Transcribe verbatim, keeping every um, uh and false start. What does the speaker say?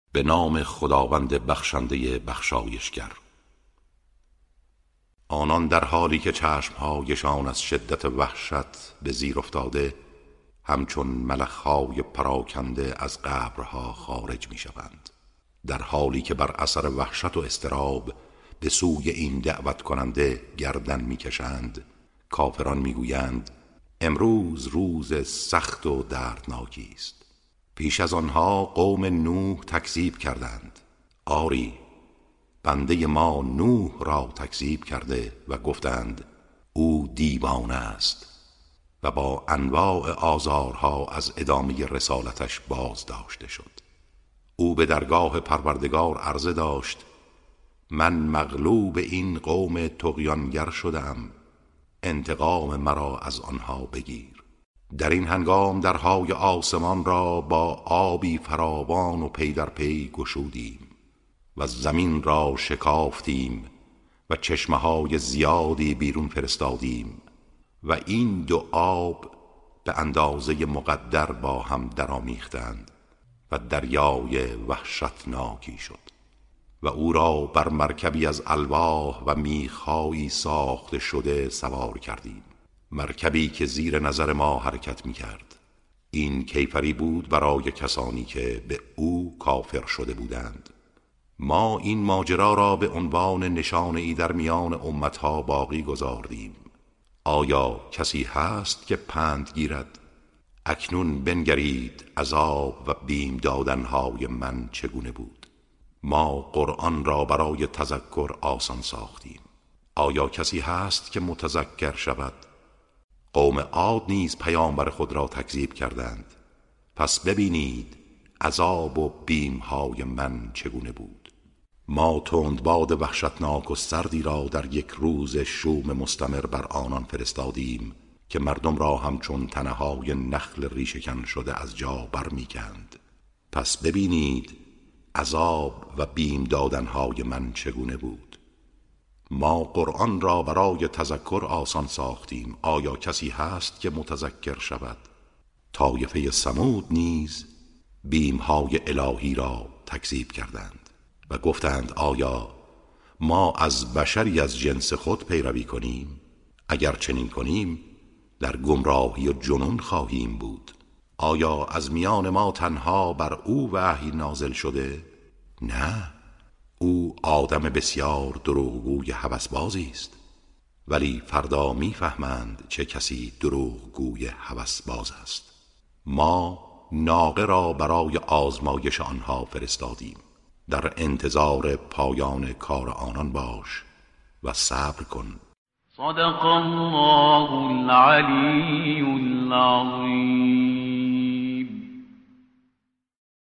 به نام خداوند بخشنده بخشایشگر. آنان در حالی که چشمهایشان از شدت وحشت به زیر افتاده، همچون ملخ‌های پراکنده از قبرها خارج می شوند، در حالی که بر اثر وحشت و اضطراب به سوی این دعوت کننده گردن می کشند، کافران می گویند امروز روز سخت و دردناکی است. پیش از آنها قوم نوح تکذیب کردند. آری، بنده ما نوح را تکذیب کرده و گفتند او دیوانه است و با انواع آزارها از ادامه رسالتش باز داشته شد. او به درگاه پروردگار عرضه داشت من مغلوب این قوم طغیانگر شدم، انتقام مرا از آنها بگیر. در این هنگام درهای آسمان را با آبی فراوان و پی در پی گشودیم و زمین را شکافتیم و چشمه‌های زیادی بیرون فرستادیم و این دو آب به اندازه مقدر با هم درآمیختند و دریای وحشتناکی شد و او را بر مرکبی از الواح و میخ‌هایی ساخته شده سوار کردیم، مرکبی که زیر نظر ما حرکت می کرد. این کیفری بود برای کسانی که به او کافر شده بودند. ما این ماجرا را به عنوان نشانه‌ای در میان امتها باقی گذاردیم. آیا کسی هست که پند گیرد؟ اکنون بنگرید عذاب و بیم دادنهای من چگونه بود. ما قرآن را برای تذکر آسان ساختیم. آیا کسی هست که متذکر شود؟ قوم عاد نیز پیامبر خود را تکذیب کردند. پس ببینید عذاب و بیمهای من چگونه بود. ما تندباد وحشتناک و سردی را در یک روز شوم مستمر بر آنان فرستادیم که مردم را همچون تنه‌های نخل ریشه‌کن شده از جا برمی‌کند. پس ببینید عذاب و بیم دادنهای من چگونه بود. ما قرآن را برای تذکر آسان ساختیم. آیا کسی هست که متذکر شود؟ طایفه ثمود نیز بیمهای الهی را تکذیب کردند و گفتند آیا ما از بشری از جنس خود پیروی کنیم؟ اگر چنین کنیم در گمراهی و جنون خواهیم بود. آیا از میان ما تنها بر او وحی نازل شده؟ نه، او آدم بسیار دروغگوی هوسبازی است. ولی فردا میفهمند چه کسی دروغگوی هوسباز است. ما ناقه را برای آزمایش آنها فرستادیم. در انتظار پایان کار آنان باش و صبر کن. صدق الله العلی العظیم.